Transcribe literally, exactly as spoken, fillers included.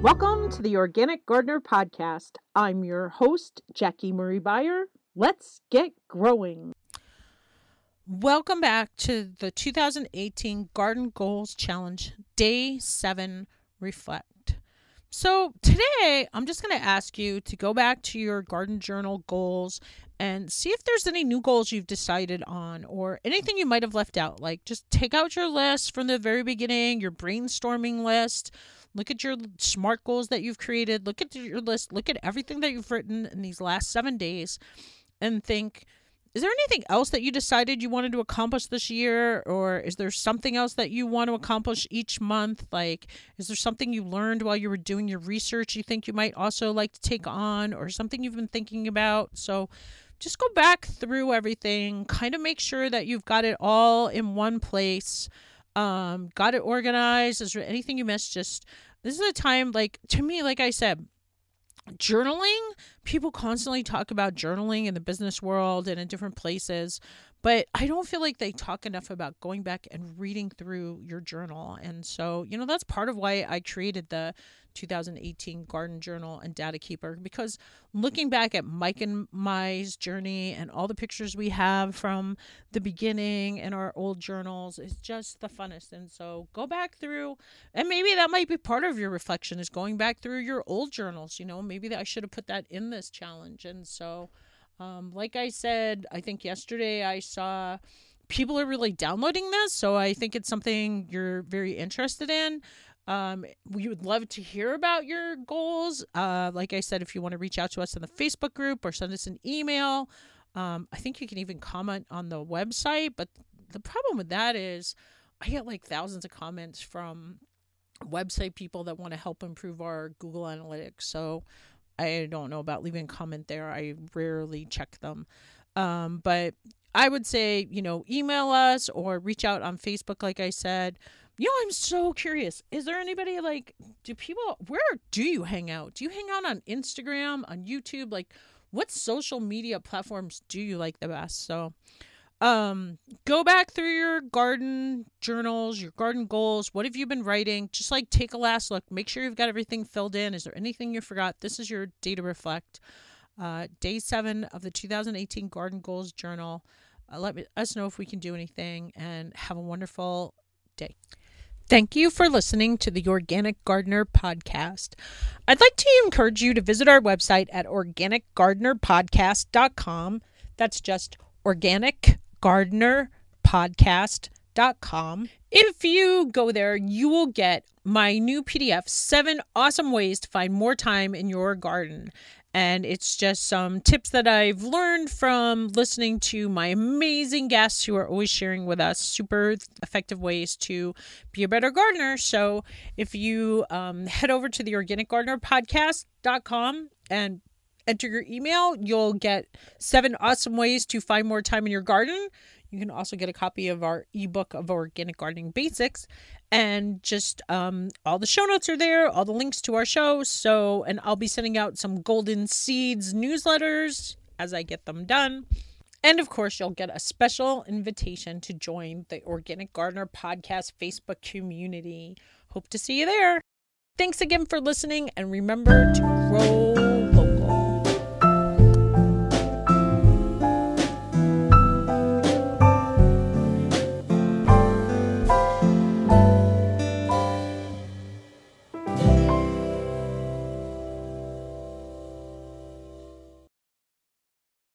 Welcome to the Organic Gardener Podcast. I'm your host, Jackie Marie Beyer. Let's get growing. Welcome back to the two thousand eighteen Garden Goals Challenge, Day seven, Reflect. So today, I'm just going to ask you to go back to your garden journal goals and see if there's any new goals you've decided on or anything you might have left out. Like just take out your list from the very beginning, your brainstorming list. Look at your SMART goals that you've created. Look at your list. Look at everything that you've written in these last seven days and think, is there anything else that you decided you wanted to accomplish this year? Or is there something else that you want to accomplish each month? Like, is there something you learned while you were doing your research you think you might also like to take on, or something you've been thinking about? So just go back through everything, kind of make sure that you've got it all in one place, um, got it organized. Is there anything you missed? Just, this is a time, like, to me, like I said, journaling, people constantly talk about journaling in the business world and in different places, but I don't feel like they talk enough about going back and reading through your journal. And so, you know, that's part of why I created the two thousand eighteen Garden Journal and Data Keeper, because looking back at Mike and my's journey and all the pictures we have from the beginning and our old journals is just the funnest. And so go back through, and maybe that might be part of your reflection, is going back through your old journals. You know, maybe that I should have put that in this challenge. And so, um, like I said, I think yesterday I saw people are really downloading this. So I think it's something you're very interested in. Um, we would love to hear about your goals. Uh, like I said, if you want to reach out to us in the Facebook group or send us an email, um, I think you can even comment on the website. But the problem with that is I get like thousands of comments from website people that want to help improve our Google Analytics. So I don't know about leaving a comment there. I rarely check them. Um, but I would say, you know, email us or reach out on Facebook, like I said. You know, I'm so curious. Is there anybody, like, do people, where do you hang out? Do you hang out on Instagram, on YouTube? Like, what social media platforms do you like the best? So, um, go back through your garden journals, your garden goals. What have you been writing? Just like take a last look. Make sure you've got everything filled in. Is there anything you forgot? This is your day to reflect. Uh, day seven of the two thousand eighteen Garden Goals Journal. Uh, let me, us know if we can do anything, and have a wonderful day. Thank you for listening to the Organic Gardener Podcast. I'd like to encourage you to visit our website at organic gardener podcast dot com. That's just organic gardener podcast dot com. If you go there, you will get my new P D F, Seven Awesome Ways to Find More Time in Your Garden. And it's just some tips that I've learned from listening to my amazing guests who are always sharing with us super effective ways to be a better gardener. So if you um, head over to the organic gardener podcast dot com and enter your email, you'll get seven awesome ways to find more time in your garden. You can also get a copy of our ebook of Organic Gardening Basics, and just um, all the show notes are there, all the links to our show. So, and I'll be sending out some Golden Seeds newsletters as I get them done. And of course, you'll get a special invitation to join the Organic Gardener Podcast Facebook community. Hope to see you there. Thanks again for listening, and remember to grow